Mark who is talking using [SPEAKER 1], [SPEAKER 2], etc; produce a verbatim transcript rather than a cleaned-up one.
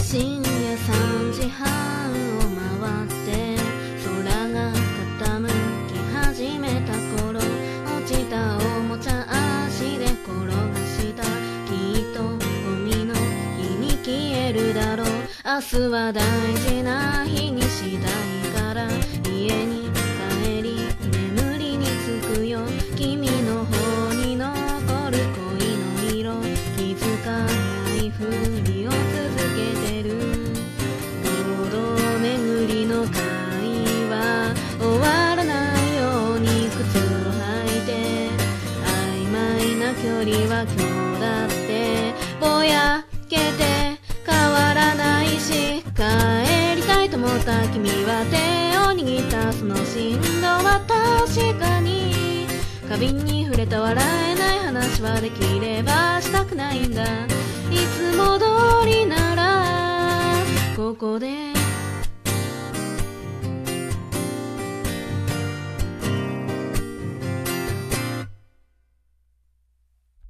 [SPEAKER 1] 深夜さんじはんを回って空が傾き始めた頃、落ちたおもちゃ足で転がした。きっとゴミの日に消えるだろう。明日は大事な日にしたいから家に帰り眠りにつくよ。君の方に残る恋の色、気づかないふりを続けてる。堂々巡りの会話終わらないように靴を履いて、曖昧な距離は今日だってぼやけて変わらないし、帰りたいと思った君は手を握った。その振動は確かに花瓶に触れた。笑えない話はできればしたくないんだ。いつも通りならここで